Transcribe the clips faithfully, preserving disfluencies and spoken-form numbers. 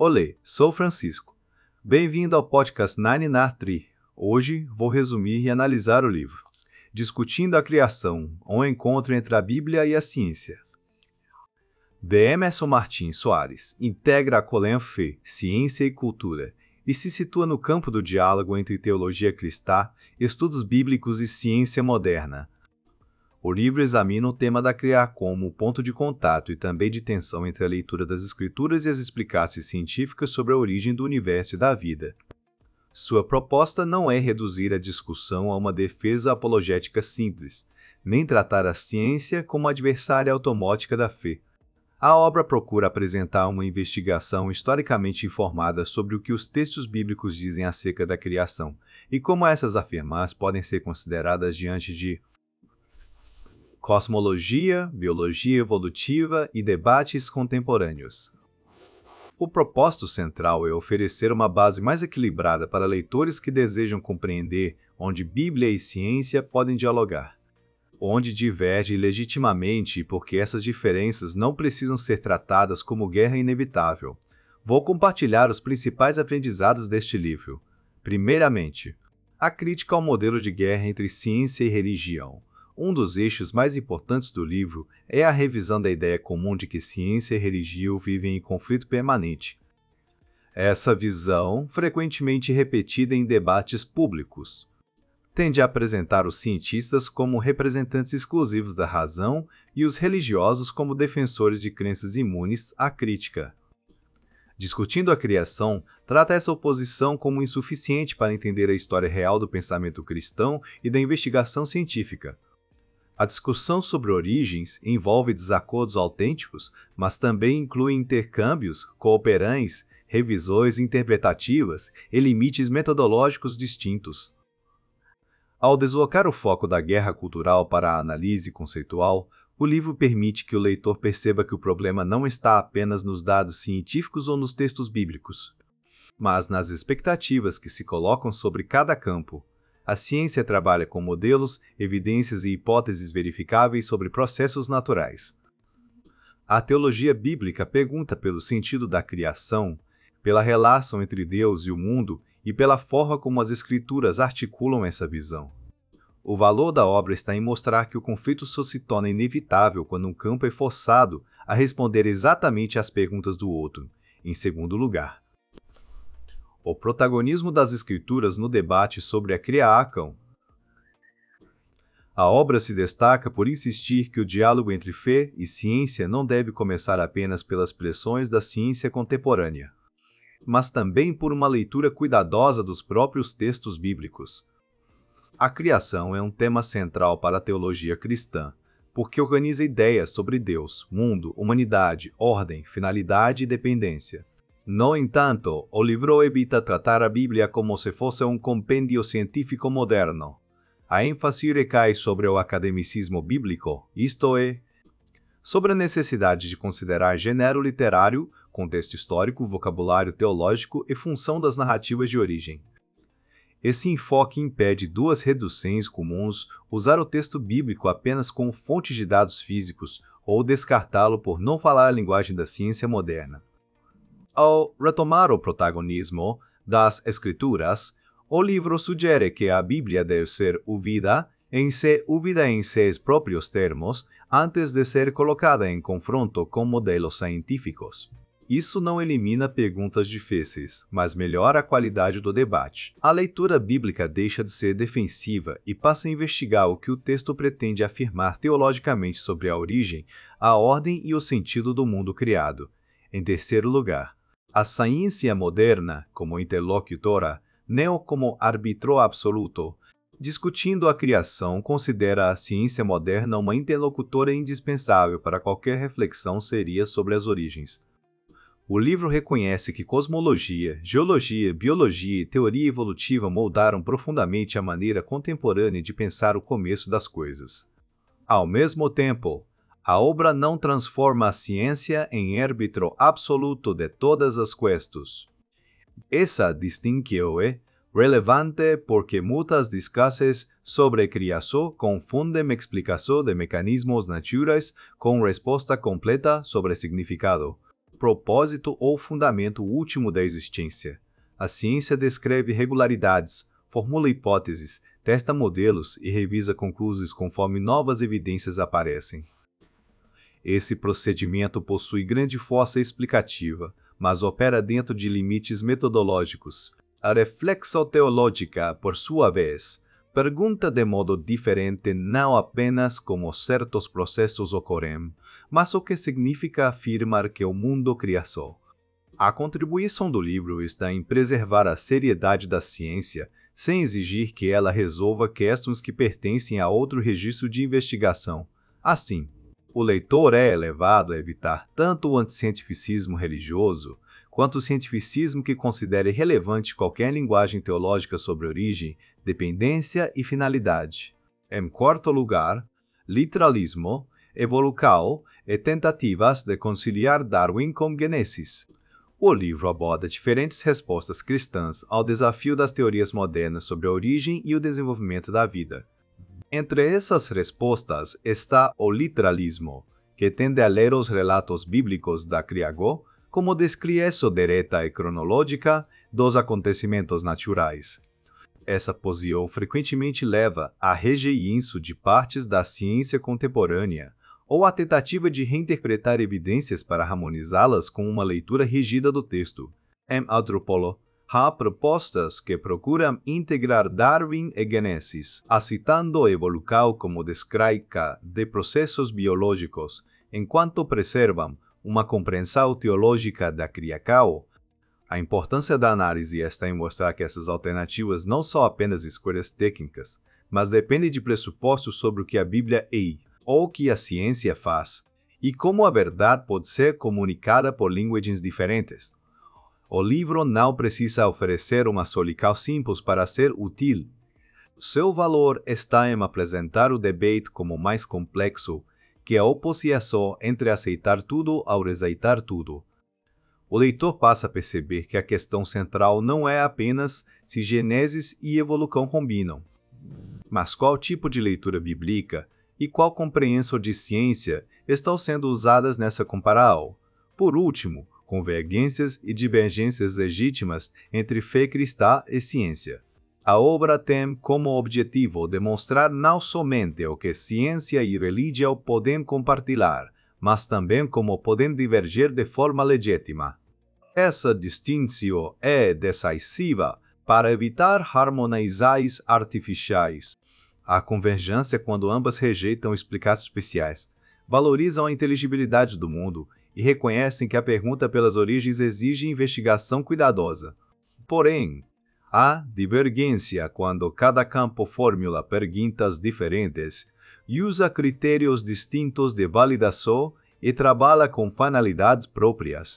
Olê, sou Francisco. Bem-vindo ao podcast Nine Nar Tree. Hoje vou resumir e analisar o livro Discutindo a Criação, um encontro entre a Bíblia e a ciência, de Emerson Martins Soares. Integra a Colin Fé, ciência e cultura, e se situa no campo do diálogo entre teologia cristã, estudos bíblicos e ciência moderna. O livro examina o tema da criação como ponto de contato e também de tensão entre a leitura das Escrituras e as explicações científicas sobre a origem do universo e da vida. Sua proposta não é reduzir a discussão a uma defesa apologética simples, nem tratar a ciência como adversária automótica da fé. A obra procura apresentar uma investigação historicamente informada sobre o que os textos bíblicos dizem acerca da criação e como essas afirmações podem ser consideradas diante de cosmologia, biologia evolutiva e debates contemporâneos. O propósito central é oferecer uma base mais equilibrada para leitores que desejam compreender onde Bíblia e ciência podem dialogar, onde divergem legitimamente e porque essas diferenças não precisam ser tratadas como guerra inevitável. Vou compartilhar os principais aprendizados deste livro. Primeiramente, a crítica ao modelo de guerra entre ciência e religião. Um dos eixos mais importantes do livro é a revisão da ideia comum de que ciência e religião vivem em conflito permanente. Essa visão, frequentemente repetida em debates públicos, tende a apresentar os cientistas como representantes exclusivos da razão e os religiosos como defensores de crenças imunes à crítica. Discutindo a criação, trata essa oposição como insuficiente para entender a história real do pensamento cristão e da investigação científica. A discussão sobre origens envolve desacordos autênticos, mas também inclui intercâmbios, cooperantes, revisões interpretativas e limites metodológicos distintos. Ao deslocar o foco da guerra cultural para a análise conceitual, o livro permite que o leitor perceba que o problema não está apenas nos dados científicos ou nos textos bíblicos, mas nas expectativas que se colocam sobre cada campo. A ciência trabalha com modelos, evidências e hipóteses verificáveis sobre processos naturais. A teologia bíblica pergunta pelo sentido da criação, pela relação entre Deus e o mundo e pela forma como as Escrituras articulam essa visão. O valor da obra está em mostrar que o conflito só se torna inevitável quando um campo é forçado a responder exatamente às perguntas do outro. Em segundo lugar, o protagonismo das Escrituras no debate sobre a criação. A obra se destaca por insistir que o diálogo entre fé e ciência não deve começar apenas pelas pressões da ciência contemporânea, mas também por uma leitura cuidadosa dos próprios textos bíblicos. A criação é um tema central para a teologia cristã, porque organiza ideias sobre Deus, mundo, humanidade, ordem, finalidade e dependência. No entanto, o livro evita tratar a Bíblia como se fosse um compêndio científico moderno. A ênfase recai sobre o academicismo bíblico, isto é, sobre a necessidade de considerar gênero literário, contexto histórico, vocabulário teológico e função das narrativas de origem. Esse enfoque impede duas reduções comuns: usar o texto bíblico apenas como fonte de dados físicos ou descartá-lo por não falar a linguagem da ciência moderna. Ao retomar o protagonismo das Escrituras, o livro sugere que a Bíblia deve ser ouvida em, se, ouvida em seus próprios termos antes de ser colocada em confronto com modelos científicos. Isso não elimina perguntas difíceis, mas melhora a qualidade do debate. A leitura bíblica deixa de ser defensiva e passa a investigar o que o texto pretende afirmar teologicamente sobre a origem, a ordem e o sentido do mundo criado. Em terceiro lugar, a ciência moderna, como interlocutora, não como árbitro absoluto. Discutindo a criação, considera a ciência moderna uma interlocutora indispensável para qualquer reflexão séria sobre as origens. O livro reconhece que cosmologia, geologia, biologia e teoria evolutiva moldaram profundamente a maneira contemporânea de pensar o começo das coisas. Ao mesmo tempo, a obra não transforma a ciência em árbitro absoluto de todas as questões. Essa distinção é relevante porque muitas discussões sobre criação confundem explicação de mecanismos naturais com resposta completa sobre significado. propósito ou fundamento último da existência. A ciência descreve regularidades, formula hipóteses, testa modelos e revisa conclusões conforme novas evidências aparecem. Esse procedimento possui grande força explicativa, mas opera dentro de limites metodológicos. A reflexoteológica, por sua vez, pergunta de modo diferente não apenas como certos processos ocorrem, mas o que significa afirmar que o mundo criou. A contribuição do livro está em preservar a seriedade da ciência, sem exigir que ela resolva questões que pertencem a outro registro de investigação. Assim, o leitor é levado a evitar tanto o anticientificismo religioso, quanto o cientificismo que considere relevante qualquer linguagem teológica sobre origem, dependência e finalidade. Em quarto lugar, literalismo, evolução e tentativas de conciliar Darwin com Gênesis. O livro aborda diferentes respostas cristãs ao desafio das teorias modernas sobre a origem e o desenvolvimento da vida. Entre essas respostas está o literalismo, que tende a ler os relatos bíblicos da criação como descrição direta e cronológica dos acontecimentos naturais. Essa posição frequentemente leva a rejeição de partes da ciência contemporânea, ou a tentativa de reinterpretar evidências para harmonizá-las com uma leitura rígida do texto. Em Antropolo, há propostas que procuram integrar Darwin e Gênesis, aceitando a evolução como descrica de processos biológicos, enquanto preservam uma compreensão teológica da criação. A importância da análise está em mostrar que essas alternativas não são apenas escolhas técnicas, mas dependem de pressupostos sobre o que a Bíblia é, ou o que a ciência faz, e como a verdade pode ser comunicada por linguagens diferentes. O livro não precisa oferecer uma solução simples para ser útil. Seu valor está em apresentar o debate como mais complexo que a oposição entre aceitar tudo ou rejeitar tudo. O leitor passa a perceber que a questão central não é apenas se Gênesis e evolução combinam, mas qual tipo de leitura bíblica e qual compreensão de ciência estão sendo usadas nessa comparação. Por último, convergências e divergências legítimas entre fé cristã e ciência. A obra tem como objetivo demonstrar não somente o que ciência e religião podem compartilhar, mas também como podem divergir de forma legítima. Essa distinção é decisiva para evitar harmonizações artificiais. A convergência quando ambas rejeitam explicações especiais, valorizam a inteligibilidade do mundo e reconhecem que a pergunta pelas origens exige investigação cuidadosa. Porém, há divergência quando cada campo formula perguntas diferentes, usa critérios distintos de validação e trabalha com finalidades próprias.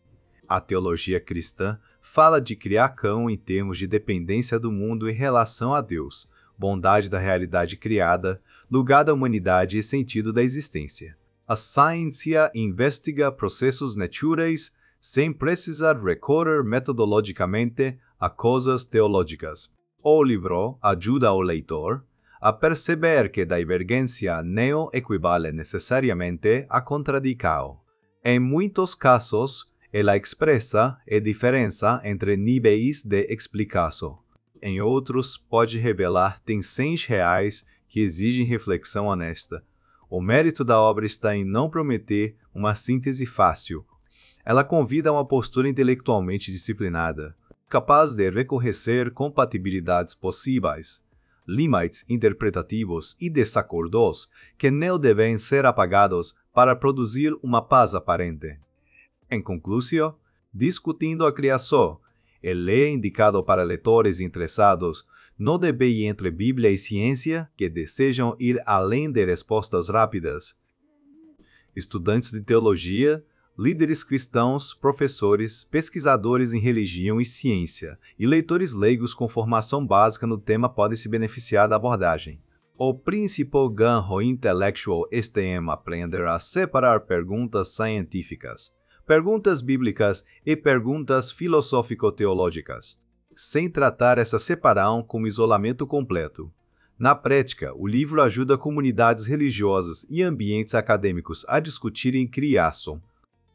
A teologia cristã fala de criação em termos de dependência do mundo em relação a Deus, bondade da realidade criada, lugar da humanidade e sentido da existência. A ciência investiga processos naturais sem precisar recorrer metodologicamente a coisas teológicas. O livro ajuda o leitor a perceber que divergência não equivale necessariamente a contradição. Em muitos casos, ela expressa a diferença entre níveis de explicação. Em outros, pode revelar tensões reais que exigem reflexão honesta. O mérito da obra está em não prometer uma síntese fácil. Ela convida a uma postura intelectualmente disciplinada, capaz de reconhecer compatibilidades possíveis, limites interpretativos e desacordos que não devem ser apagados para produzir uma paz aparente. Em conclusão, discutindo a criação, ele é indicado para leitores interessados no debate entre Bíblia e ciência que desejam ir além de respostas rápidas. Estudantes de teologia, líderes cristãos, professores, pesquisadores em religião e ciência e leitores leigos com formação básica no tema podem se beneficiar da abordagem. O principal ganho intelectual este é aprender a separar perguntas científicas, perguntas bíblicas e perguntas filosófico-teológicas, sem tratar essa separação como isolamento completo. Na prática, o livro ajuda comunidades religiosas e ambientes acadêmicos a discutirem criação.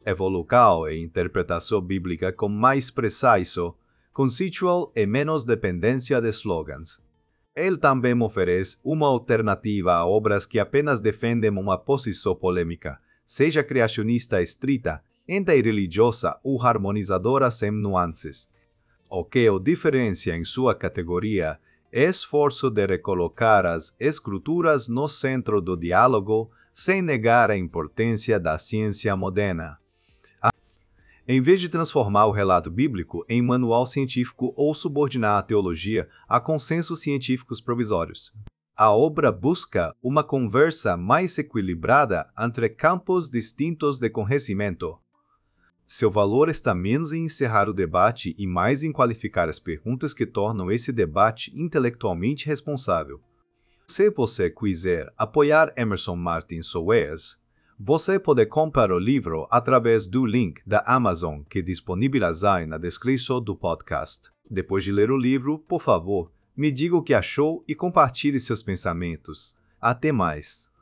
evolução e interpretação bíblica com mais preciso, conceitual e menos dependência de slogans. Ele também oferece uma alternativa a obras que apenas defendem uma posição polêmica, seja criacionista estrita, anti-religiosa ou harmonizadora sem nuances. O que o diferencia em sua categoria é o esforço de recolocar as escrituras no centro do diálogo sem negar a importância da ciência moderna. Em vez de transformar o relato bíblico em manual científico ou subordinar a teologia a consensos científicos provisórios, a obra busca uma conversa mais equilibrada entre campos distintos de conhecimento. Seu valor está menos em encerrar o debate e mais em qualificar as perguntas que tornam esse debate intelectualmente responsável. Se você quiser apoiar Emerson Martins Soares, você pode comprar o livro através do link da Amazon que disponibilizei na descrição do podcast. Depois de ler o livro, por favor, me diga o que achou e compartilhe seus pensamentos. Até mais!